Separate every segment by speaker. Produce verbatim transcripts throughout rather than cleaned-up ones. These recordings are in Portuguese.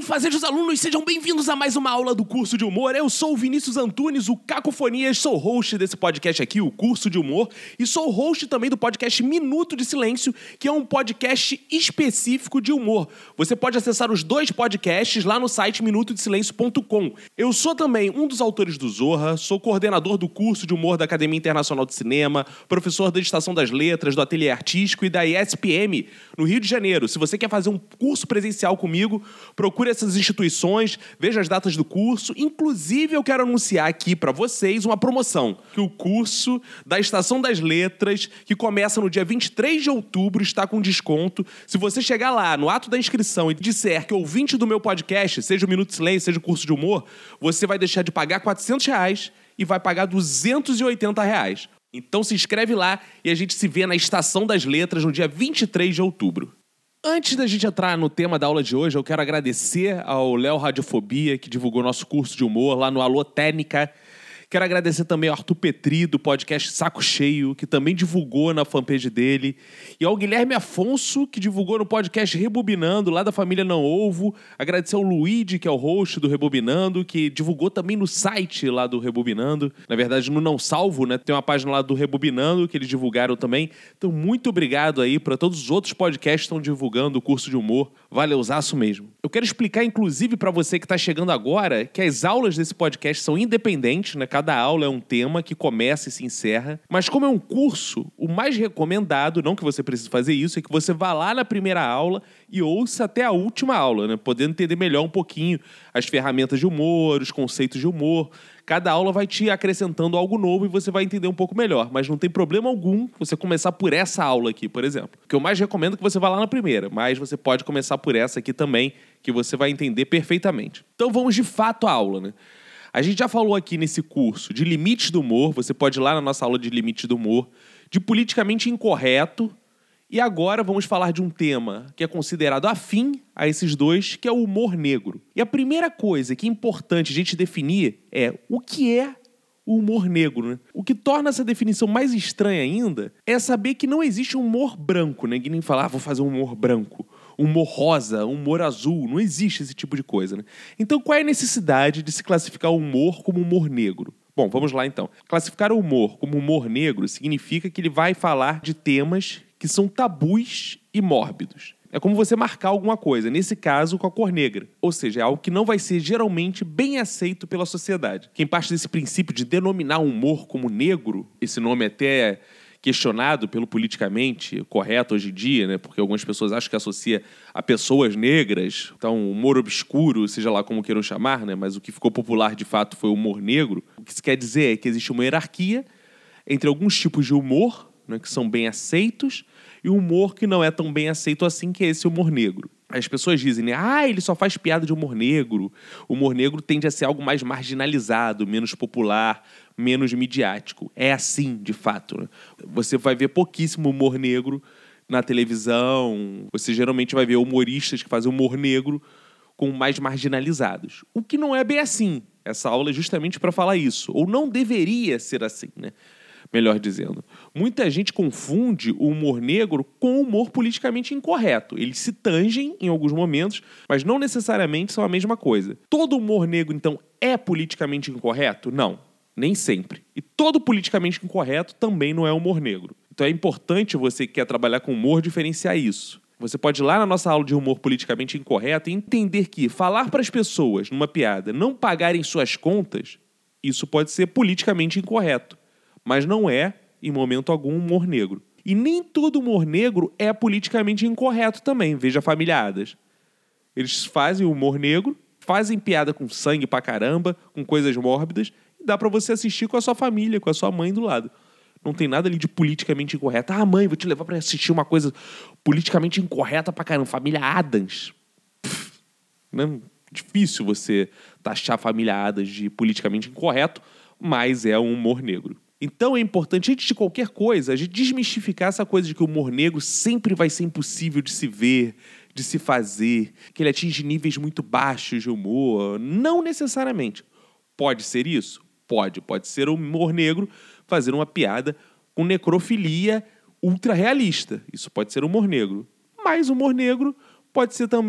Speaker 1: Fazejos alunos, sejam bem-vindos a mais uma aula do curso de humor. Eu sou o Vinícius Antunes, o Cacofonias, sou host desse podcast aqui, o Curso de Humor, e sou host também do podcast Minuto de Silêncio, que é um podcast específico de humor. Você pode acessar os dois podcasts lá no site minuto de silêncio ponto com. Eu sou também um dos autores do Zorra, sou coordenador do curso de humor da Academia Internacional de Cinema, professor da Estação das Letras, do Ateliê Artístico e da E S P M, no Rio de Janeiro. Se você quer fazer um curso presencial comigo, procure essas instituições, veja as datas do curso. Inclusive, eu quero anunciar aqui para vocês uma promoção, que o curso da Estação das Letras, que começa no dia vinte e três de outubro, está com desconto. Se você chegar lá no ato da inscrição e disser que ouvinte do meu podcast, seja o Minuto de Silêncio, seja o Curso de Humor, você vai deixar de pagar quatrocentos reais e vai pagar duzentos e oitenta reais. Então se inscreve lá e a gente se vê na Estação das Letras no dia vinte e três de outubro. Antes da gente entrar no tema da aula de hoje, eu quero agradecer ao Léo Radiofobia, que divulgou nosso curso de humor lá no Alô Técnica. Quero agradecer também ao Arthur Petri, do podcast Saco Cheio, que também divulgou na fanpage dele. E ao Guilherme Afonso, que divulgou no podcast Rebobinando, lá da família Não Ovo. Agradecer ao Luigi, que é o host do Rebobinando, que divulgou também no site lá do Rebobinando. Na verdade, no Não Salvo, né? Tem uma página lá do Rebobinando, que eles divulgaram também. Então, muito obrigado aí para todos os outros podcasts que estão divulgando o curso de humor. Valeuzaço mesmo. Eu quero explicar, inclusive, para você que está chegando agora, que as aulas desse podcast são independentes, né? Cada aula é um tema que começa e se encerra. Mas como é um curso, o mais recomendado, não que você precise fazer isso, é que você vá lá na primeira aula e ouça até a última aula, né? Podendo entender melhor um pouquinho as ferramentas de humor, os conceitos de humor. Cada aula vai te acrescentando algo novo e você vai entender um pouco melhor. Mas não tem problema algum você começar por essa aula aqui, por exemplo. O que eu mais recomendo é que você vá lá na primeira, mas você pode começar por essa aqui também, que você vai entender perfeitamente. Então vamos de fato à aula, né? A gente já falou aqui nesse curso de limites do humor, você pode ir lá na nossa aula de limites do humor, de politicamente incorreto, e agora vamos falar de um tema que é considerado afim a esses dois, que é o humor negro. E a primeira coisa que é importante a gente definir é o que é o humor negro, né? O que torna essa definição mais estranha ainda é saber que não existe um humor branco, né? Que nem falar, ah, vou fazer um humor branco. Humor rosa, humor azul, não existe esse tipo de coisa, né? Então, qual é a necessidade de se classificar o humor como humor negro? Bom, vamos lá então. Classificar o humor como humor negro significa que ele vai falar de temas que são tabus e mórbidos. É como você marcar alguma coisa, nesse caso com a cor negra. Ou seja, é algo que não vai ser geralmente bem aceito pela sociedade. Quem parte desse princípio de denominar o humor como negro, esse nome até questionado pelo politicamente correto hoje em dia, né? Porque algumas pessoas acham que associa a pessoas negras, então humor obscuro, seja lá como queiram chamar, né? Mas o que ficou popular de fato foi o humor negro. O que isso quer dizer é que existe uma hierarquia entre alguns tipos de humor, né, que são bem aceitos, e o humor que não é tão bem aceito assim, que é esse humor negro. As pessoas dizem, né? Ah, ele só faz piada de humor negro. O humor negro tende a ser algo mais marginalizado, menos popular, menos midiático. É assim, de fato, né? Você vai ver pouquíssimo humor negro na televisão. Você geralmente vai ver humoristas que fazem humor negro com mais marginalizados. O que não é bem assim. Essa aula é justamente para falar isso. Ou não deveria ser assim, né? Melhor dizendo. Muita gente confunde o humor negro com o humor politicamente incorreto. Eles se tangem em alguns momentos, mas não necessariamente são a mesma coisa. Todo humor negro, então, é politicamente incorreto? Não, nem sempre. E todo politicamente incorreto também não é humor negro. Então é importante você que quer trabalhar com humor diferenciar isso. Você pode ir lá na nossa aula de humor politicamente incorreto e entender que falar para as pessoas, numa piada, não pagarem suas contas, isso pode ser politicamente incorreto. Mas não é, em momento algum, humor negro. E nem todo humor negro é politicamente incorreto também. Veja a Família Adams. Eles fazem humor negro, fazem piada com sangue pra caramba, com coisas mórbidas, e dá pra você assistir com a sua família, com a sua mãe do lado. Não tem nada ali de politicamente incorreto. Ah, mãe, vou te levar pra assistir uma coisa politicamente incorreta pra caramba. Família Adams. Pff, não, difícil você taxar a Família Adams de politicamente incorreto, mas é um humor negro. Então é importante, antes de qualquer coisa, a gente desmistificar essa coisa de que o humor negro sempre vai ser impossível de se ver, de se fazer, que ele atinge níveis muito baixos de humor. Não necessariamente. Pode ser isso? Pode. Pode ser o humor negro fazer uma piada com necrofilia ultra realista. Isso pode ser humor negro. Mas humor negro pode ser também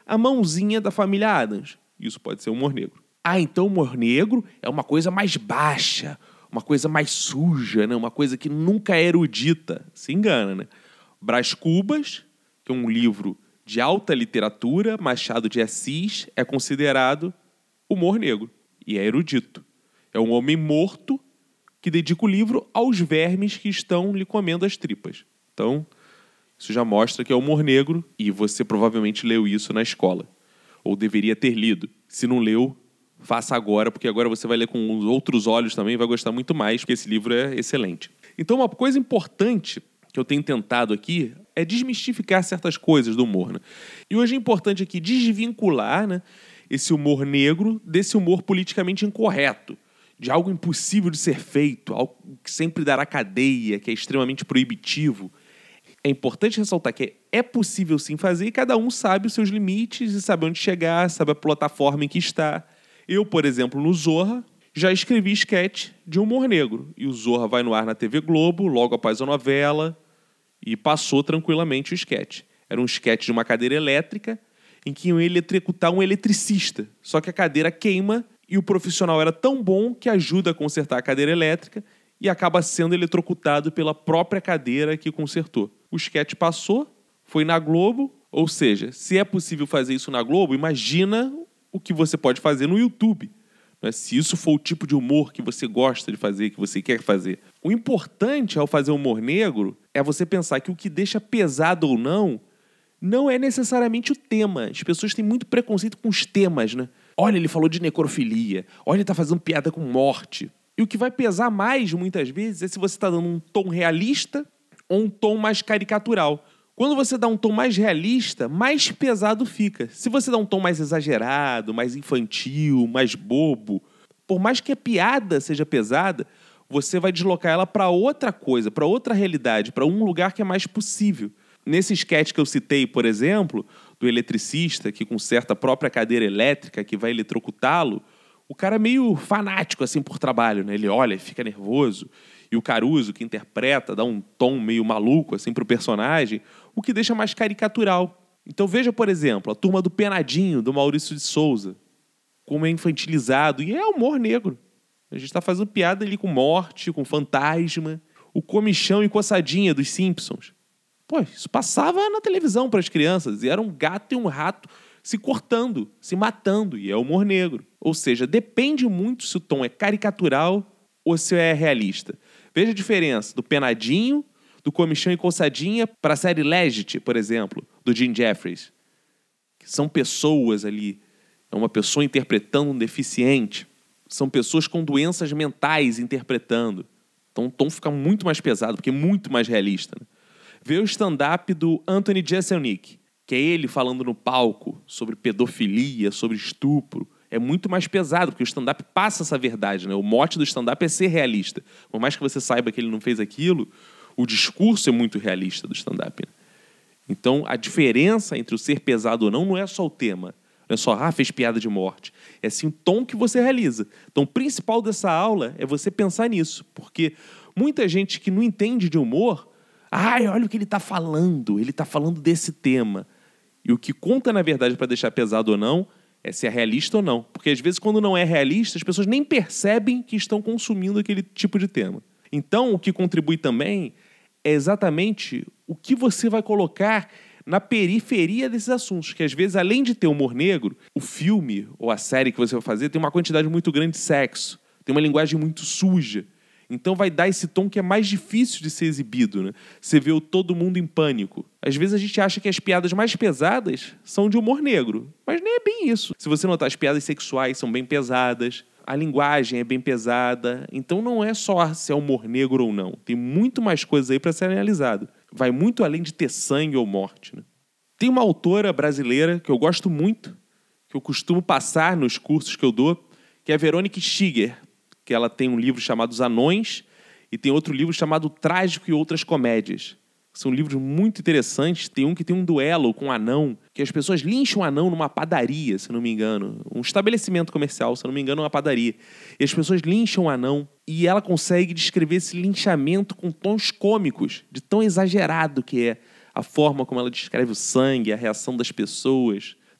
Speaker 1: a mãozinha da família Addams. Isso pode ser humor negro. Ah, então o humor negro é uma coisa mais baixa, uma coisa mais suja, né? Uma coisa que nunca é erudita. Se engana, né? Brás Cubas, que é um livro de alta literatura, Machado de Assis, é considerado humor negro e é erudito. É um homem morto que dedica o livro aos vermes que estão lhe comendo as tripas. Então, isso já mostra que é humor negro e você provavelmente leu isso na escola. Ou deveria ter lido. Se não leu, faça agora, porque agora você vai ler com outros olhos também e vai gostar muito mais, porque esse livro é excelente. Então, uma coisa importante que eu tenho tentado aqui é desmistificar certas coisas do humor, né? E hoje é importante aqui desvincular, né, esse humor negro desse humor politicamente incorreto, de algo impossível de ser feito, algo que sempre dará cadeia, que é extremamente proibitivo. É importante ressaltar que é possível sim fazer e cada um sabe os seus limites e sabe onde chegar, sabe a plataforma em que está. Eu, por exemplo, no Zorra, já escrevi sketch de humor negro. E o Zorra vai no ar na T V Globo, logo após a novela, e passou tranquilamente o sketch. Era um sketch de uma cadeira elétrica em que iam eletrocutar um eletricista. Só que a cadeira queima e o profissional era tão bom que ajuda a consertar a cadeira elétrica e acaba sendo eletrocutado pela própria cadeira que consertou. O sketch passou, foi na Globo, ou seja, se é possível fazer isso na Globo, imagina o que você pode fazer no YouTube. Se isso for o tipo de humor que você gosta de fazer, que você quer fazer. O importante ao fazer humor negro é você pensar que o que deixa pesado ou não, não é necessariamente o tema. As pessoas têm muito preconceito com os temas, né? Olha, ele falou de necrofilia. Olha, ele tá fazendo piada com morte. E o que vai pesar mais, muitas vezes, é se você está dando um tom realista ou um tom mais caricatural. Quando você dá um tom mais realista, mais pesado fica. Se você dá um tom mais exagerado, mais infantil, mais bobo, por mais que a piada seja pesada, você vai deslocar ela para outra coisa, para outra realidade, para um lugar que é mais possível. Nesse sketch que eu citei, por exemplo, do eletricista que conserta a própria cadeira elétrica que vai eletrocutá-lo, o cara é meio fanático assim por trabalho, né? Ele olha e fica nervoso. E o Caruso, que interpreta, dá um tom meio maluco assim pro personagem, o que deixa mais caricatural. Então veja, por exemplo, a Turma do Penadinho, do Maurício de Souza, como é infantilizado, e é humor negro. A gente está fazendo piada ali com morte, com fantasma. O Comichão e Coçadinha dos Simpsons. Pô, isso passava na televisão para as crianças, e era um gato e um rato se cortando, se matando, e é humor negro. Ou seja, depende muito se o tom é caricatural ou se é realista. Veja a diferença do Penadinho, do Comichão e Coçadinha para a série Legit, por exemplo, do Jim Jeffries. Que são pessoas ali, é uma pessoa interpretando um deficiente, são pessoas com doenças mentais interpretando. Então o tom fica muito mais pesado, porque é muito mais realista, né? Vê o stand-up do Anthony Jeselnik, que é ele falando no palco sobre pedofilia, sobre estupro. É muito mais pesado, porque o stand-up passa essa verdade, né? O mote do stand-up é ser realista. Por mais que você saiba que ele não fez aquilo, o discurso é muito realista do stand-up, né? Então, a diferença entre o ser pesado ou não não é só o tema. Não é só, ah, fez piada de morte. É sim o tom que você realiza. Então, o principal dessa aula é você pensar nisso. Porque muita gente que não entende de humor, ai, olha o que ele está falando. Ele está falando desse tema. E o que conta, na verdade, para deixar pesado ou não, é se é realista ou não. Porque, às vezes, quando não é realista, as pessoas nem percebem que estão consumindo aquele tipo de tema. Então, o que contribui também é exatamente o que você vai colocar na periferia desses assuntos. Que, às vezes, além de ter humor negro, o filme ou a série que você vai fazer tem uma quantidade muito grande de sexo, tem uma linguagem muito suja. Então vai dar esse tom que é mais difícil de ser exibido, né? Você vê o Todo Mundo em Pânico. Às vezes a gente acha que as piadas mais pesadas são de humor negro, mas nem é bem isso. Se você notar, as piadas sexuais são bem pesadas, a linguagem é bem pesada. Então não é só se é humor negro ou não. Tem muito mais coisas aí para ser analisado. Vai muito além de ter sangue ou morte, né? Tem uma autora brasileira que eu gosto muito, que eu costumo passar nos cursos que eu dou, que é a Verônica Stiger, que ela tem um livro chamado Os Anões e tem outro livro chamado Trágico e Outras Comédias. São livros muito interessantes. Tem um que tem um duelo com um anão, que as pessoas lincham um anão numa padaria, se não me engano. Um estabelecimento comercial, se não me engano, uma padaria. E as pessoas lincham um anão e ela consegue descrever esse linchamento com tons cômicos, de tão exagerado que é a forma como ela descreve o sangue, a reação das pessoas.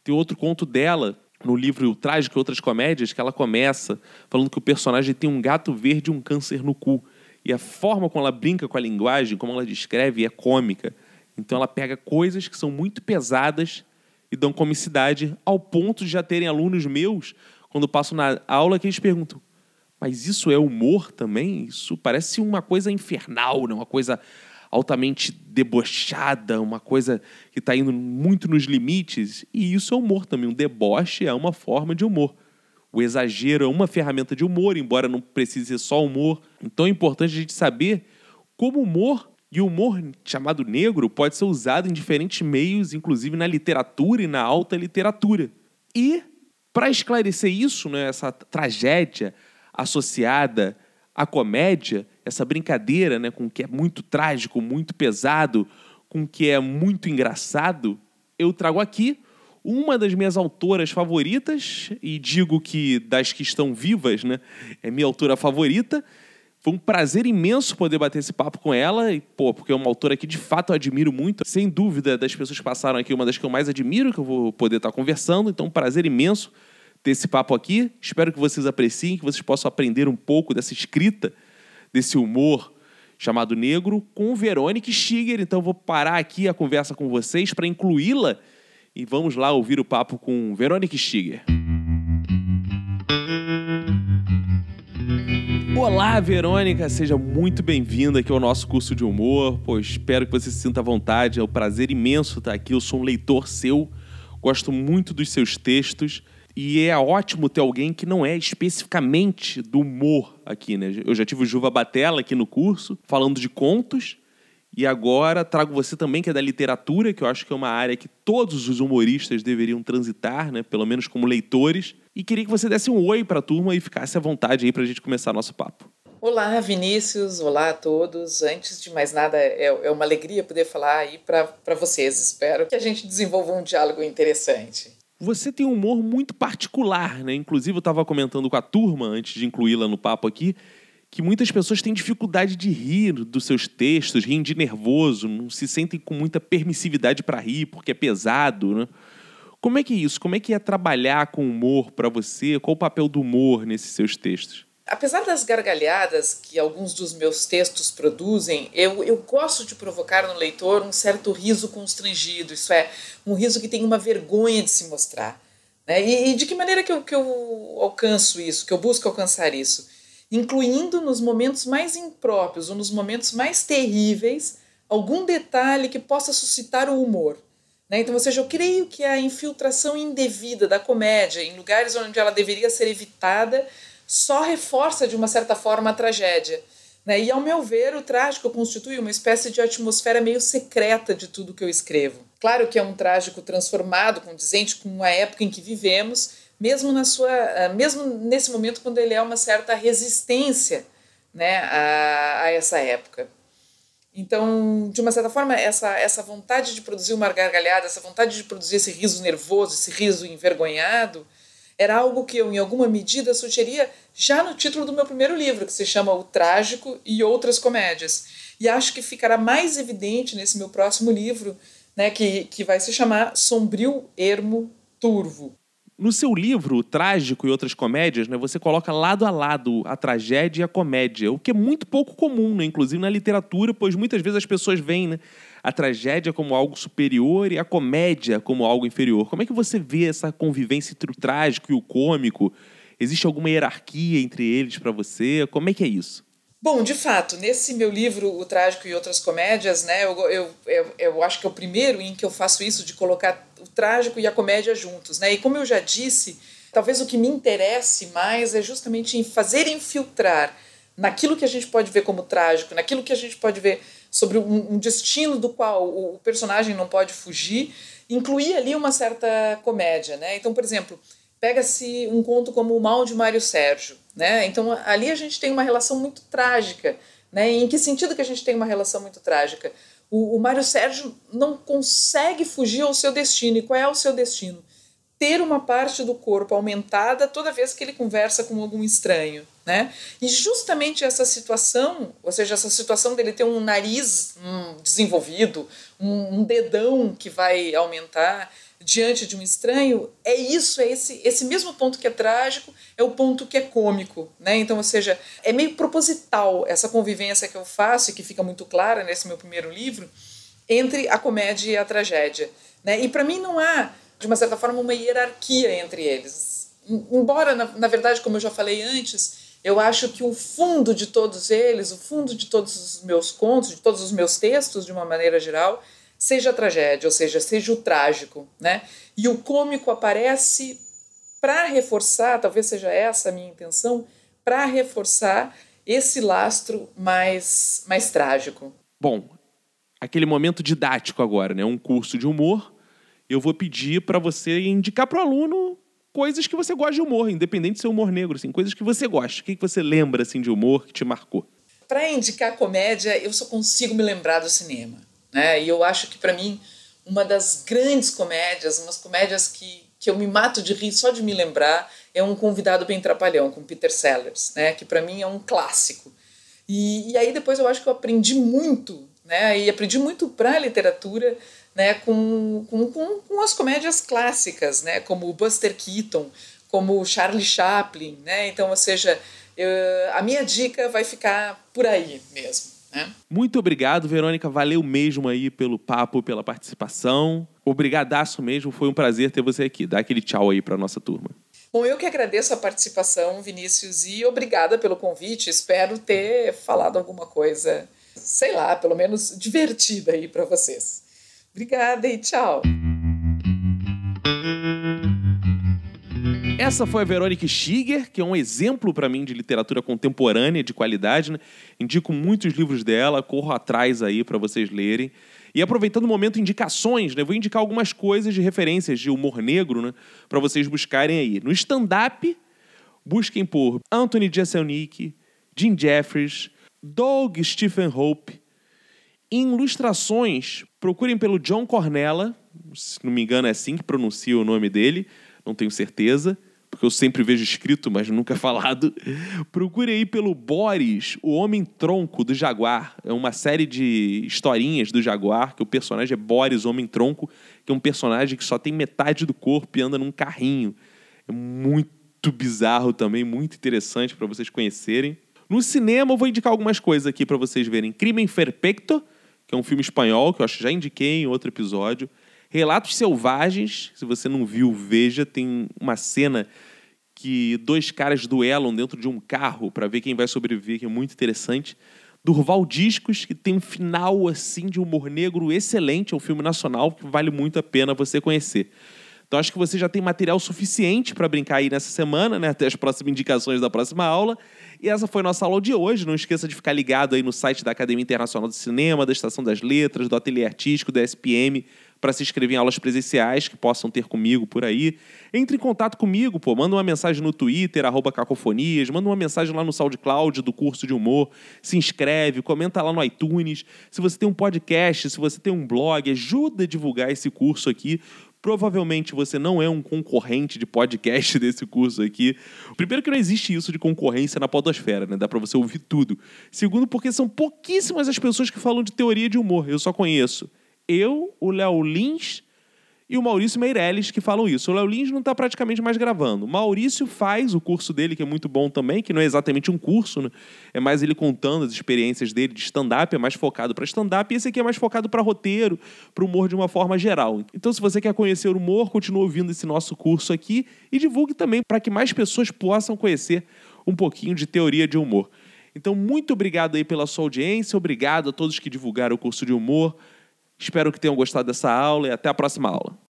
Speaker 1: Tem outro conto dela, no livro O Trágico e Outras Comédias, que ela começa falando que o personagem tem um gato verde e um câncer no cu. E a forma como ela brinca com a linguagem, como ela descreve, é cômica. Então ela pega coisas que são muito pesadas e dão comicidade, ao ponto de já terem alunos meus, quando passo na aula, que eles perguntam: mas isso é humor também? Isso parece uma coisa infernal, né? Uma coisa altamente debochada, uma coisa que está indo muito nos limites. E isso é humor também. Um deboche é uma forma de humor. O exagero é uma ferramenta de humor, embora não precise ser só humor. Então é importante a gente saber como humor, e o humor chamado negro, pode ser usado em diferentes meios, inclusive na literatura e na alta literatura. E, para esclarecer isso, né, essa tragédia associada à comédia, essa brincadeira, né, com o que é muito trágico, muito pesado, com o que é muito engraçado, eu trago aqui uma das minhas autoras favoritas, e digo que das que estão vivas, né, é minha autora favorita. Foi um prazer imenso poder bater esse papo com ela, e, pô, porque é uma autora que de fato eu admiro muito. Sem dúvida, das pessoas que passaram aqui, uma das que eu mais admiro, que eu vou poder estar conversando. Então, um prazer imenso ter esse papo aqui. Espero que vocês apreciem, que vocês possam aprender um pouco dessa escrita, desse humor chamado negro, com Verônica Stiger. Então, eu vou parar aqui a conversa com vocês para incluí-la, e vamos lá ouvir o papo com Verônica Stiger. Olá, Verônica, seja muito bem-vinda aqui ao nosso curso de humor. Pô, espero que você se sinta à vontade, é um prazer imenso estar aqui. Eu sou um leitor seu, gosto muito dos seus textos e é ótimo ter alguém que não é especificamente do humor aqui, né? Eu já tive o Juva Batella aqui no curso, falando de contos, e agora trago você também, que é da literatura, que eu acho que é uma área que todos os humoristas deveriam transitar, né? Pelo menos como leitores. E queria que você desse um oi para a turma e ficasse à vontade aí para a gente começar nosso papo.
Speaker 2: Olá, Vinícius. Olá a todos. Antes de mais nada, é, é uma alegria poder falar aí para vocês. Espero que a gente desenvolva um diálogo interessante.
Speaker 1: Você tem um humor muito particular, né? Inclusive, eu estava comentando com a turma, antes de incluí-la no papo aqui, que muitas pessoas têm dificuldade de rir dos seus textos, riem de nervoso, não se sentem com muita permissividade para rir, porque é pesado, né? Como é que é isso? Como é que é trabalhar com humor para você? Qual o papel do humor nesses seus textos?
Speaker 2: Apesar das gargalhadas que alguns dos meus textos produzem, eu, eu gosto de provocar no leitor um certo riso constrangido, isso é, um riso que tem uma vergonha de se mostrar. Né? E, e de que maneira que eu, que eu alcanço isso, que eu busco alcançar isso? Incluindo nos momentos mais impróprios ou nos momentos mais terríveis algum detalhe que possa suscitar o humor. Né? Então, ou seja, eu creio que a infiltração indevida da comédia em lugares onde ela deveria ser evitada só reforça de uma certa forma a tragédia. Né? E, ao meu ver, o trágico constitui uma espécie de atmosfera meio secreta de tudo que eu escrevo. Claro que é um trágico transformado, condizente com a época em que vivemos, mesmo, na sua, mesmo nesse momento quando ele é uma certa resistência, né, a, a essa época. Então, de uma certa forma, essa, essa vontade de produzir uma gargalhada, essa vontade de produzir esse riso nervoso, esse riso envergonhado, era algo que eu, em alguma medida, sugeria já no título do meu primeiro livro, que se chama O Trágico e Outras Comédias. E acho que ficará mais evidente nesse meu próximo livro, né, que, que vai se chamar Sombrio, Ermo, Turvo.
Speaker 1: No seu livro, O Trágico e Outras Comédias, né, você coloca lado a lado a tragédia e a comédia, o que é muito pouco comum, né, inclusive na literatura, pois muitas vezes as pessoas veem, né, a tragédia como algo superior e a comédia como algo inferior. Como é que você vê essa convivência entre o trágico e o cômico? Existe alguma hierarquia entre eles para você? Como é que é isso?
Speaker 2: Bom, de fato, nesse meu livro, O Trágico e Outras Comédias, né, eu, eu, eu, eu acho que é o primeiro em que eu faço isso, de colocar o trágico e a comédia juntos. Né? E como eu já disse, talvez o que me interesse mais é justamente em fazer infiltrar naquilo que a gente pode ver como trágico, naquilo que a gente pode ver sobre um, um destino do qual o personagem não pode fugir, incluir ali uma certa comédia. Né? Então, por exemplo, pega-se um conto como O Mal de Mário Sérgio. Né? Então, ali a gente tem uma relação muito trágica. Né? Em que sentido que a gente tem uma relação muito trágica? O, o Mário Sérgio não consegue fugir ao seu destino. E qual é o seu destino? ter uma parte do corpo aumentada toda vez que ele conversa com algum estranho, né? E justamente essa situação, ou seja, essa situação dele ter um nariz hum, desenvolvido, um, um dedão que vai aumentar diante de um estranho, é isso, é esse, esse mesmo ponto que é trágico, é o ponto que é cômico, né? Então, ou seja, é meio proposital essa convivência que eu faço e que fica muito clara nesse meu primeiro livro, entre a comédia e a tragédia, né? E para mim não há, de uma certa forma, uma hierarquia entre eles. Embora, na, na verdade, como eu já falei antes, eu acho que o fundo de todos eles, o fundo de todos os meus contos, de todos os meus textos, de uma maneira geral, seja a tragédia, ou seja, seja o trágico, né? E o cômico aparece para reforçar, talvez seja essa a minha intenção, para reforçar esse lastro mais, mais trágico.
Speaker 1: Bom, aquele momento didático agora, né? Um curso de humor. Eu vou pedir para você indicar para o aluno coisas que você gosta de humor, independente de ser humor negro, assim, coisas que você gosta. O que você lembra assim, de humor que te marcou?
Speaker 2: Para indicar comédia, eu só consigo me lembrar do cinema, né? E eu acho que, para mim, uma das grandes comédias, umas comédias que, que eu me mato de rir só de me lembrar, é Um Convidado Bem Trapalhão, com Peter Sellers, né? Que para mim é um clássico. E, e aí depois eu acho que eu aprendi muito, né? E aprendi muito para a literatura, né, com, com, com, com as comédias clássicas, né, como o Buster Keaton, como o Charlie Chaplin, né? Então, ou seja, eu, a minha dica vai ficar por aí mesmo, né?
Speaker 1: Muito obrigado, Verônica, valeu mesmo aí pelo papo, pela participação. Obrigadaço mesmo, foi um prazer ter você aqui. Dá aquele tchau aí para nossa turma.
Speaker 2: Bom, eu que agradeço a participação, Vinícius, e obrigada pelo convite. Espero ter falado alguma coisa, sei lá, pelo menos divertida aí para vocês. Obrigada e tchau.
Speaker 1: Essa foi a Verônica Stiger, que é um exemplo para mim de literatura contemporânea de qualidade, né? Indico muitos livros dela, corro atrás aí para vocês lerem. E aproveitando o momento indicações, né? Vou indicar algumas coisas de referências de humor negro, né? Para vocês buscarem aí. No stand-up, busquem por Anthony Jeselnik, Jim Jeffries, Doug Stephen Hope. Em ilustrações, procurem pelo John Cornella, se não me engano é assim que pronuncia o nome dele, não tenho certeza, porque eu sempre vejo escrito, mas nunca falado. Procure aí pelo Boris, o Homem Tronco do Jaguar. É uma série de historinhas do Jaguar, que o personagem é Boris, o Homem Tronco, que é um personagem que só tem metade do corpo e anda num carrinho. É muito bizarro também, muito interessante para vocês conhecerem. No cinema, eu vou indicar algumas coisas aqui para vocês verem. Crimen Perfecto, que é um filme espanhol, que eu acho que já indiquei em outro episódio. Relatos Selvagens, se você não viu, veja. Tem uma cena que dois caras duelam dentro de um carro para ver quem vai sobreviver, que é muito interessante. Durval Discos, que tem um final assim de humor negro excelente. É um filme nacional que vale muito a pena você conhecer. Então, acho que você já tem material suficiente para brincar aí nessa semana, né? Até as próximas indicações da próxima aula. E essa foi a nossa aula de hoje. Não esqueça de ficar ligado aí no site da Academia Internacional de Cinema, da Estação das Letras, do Ateliê Artístico, da S P M, para se inscrever em aulas presenciais que possam ter comigo por aí. Entre em contato comigo, pô. Manda uma mensagem no Twitter, arroba Cacofonias. Manda uma mensagem lá no SoundCloud do curso de humor. Se inscreve, comenta lá no iTunes. Se você tem um podcast, se você tem um blog, ajuda a divulgar esse curso aqui. Provavelmente você não é um concorrente de podcast desse curso aqui. Primeiro que não existe isso de concorrência na podosfera, né? Dá pra você ouvir tudo. Segundo, porque são pouquíssimas as pessoas que falam de teoria de humor. Eu só conheço eu, o Léo Lins e o Maurício Meirelles que falam isso. O Léo Lins não está praticamente mais gravando. O Maurício faz o curso dele, que é muito bom também, que não é exatamente um curso, né? É mais ele contando as experiências dele de stand-up, é mais focado para stand-up, e esse aqui é mais focado para roteiro, para humor de uma forma geral. Então, se você quer conhecer o humor, continue ouvindo esse nosso curso aqui e divulgue também para que mais pessoas possam conhecer um pouquinho de teoria de humor. Então, muito obrigado aí pela sua audiência, obrigado a todos que divulgaram o curso de humor. Espero que tenham gostado dessa aula e até a próxima aula.